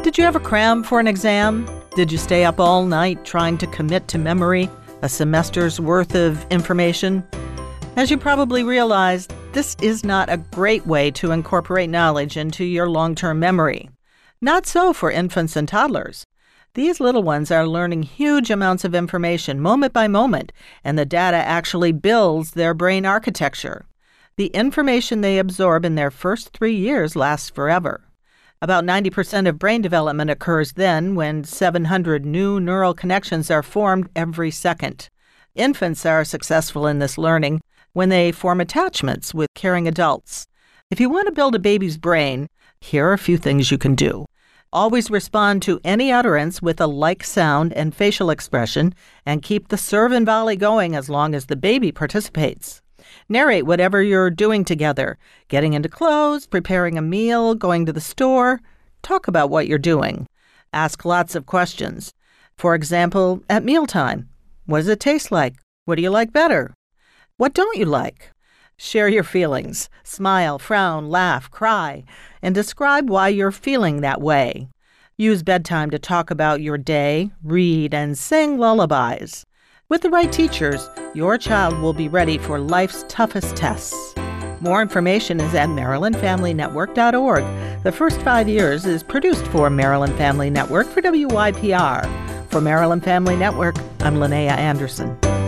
Did you ever cram for an exam? Did you stay up all night trying to commit to memory a semester's worth of information? As you probably realized, this is not a great way to incorporate knowledge into your long-term memory. Not so for infants and toddlers. These little ones are learning huge amounts of information moment by moment, and the data actually builds their brain architecture. The information they absorb in their first 3 years lasts forever. About 90% of brain development occurs then, when 700 new neural connections are formed every second. Infants are successful in this learning when they form attachments with caring adults. If you want to build a baby's brain, here are a few things you can do. Always respond to any utterance with a like sound and facial expression, and keep the serve and volley going as long as the baby participates. Narrate whatever you're doing together, getting into clothes, preparing a meal, going to the store. Talk about what you're doing. Ask lots of questions. For example, at mealtime, what does it taste like? What do you like better? What don't you like? Share your feelings. Smile, frown, laugh, cry, and describe why you're feeling that way. Use bedtime to talk about your day, read, and sing lullabies. With the right teachers, your child will be ready for life's toughest tests. More information is at MarylandFamilyNetwork.org. The First 5 Years is produced for Maryland Family Network for WYPR. For Maryland Family Network, I'm Linnea Anderson.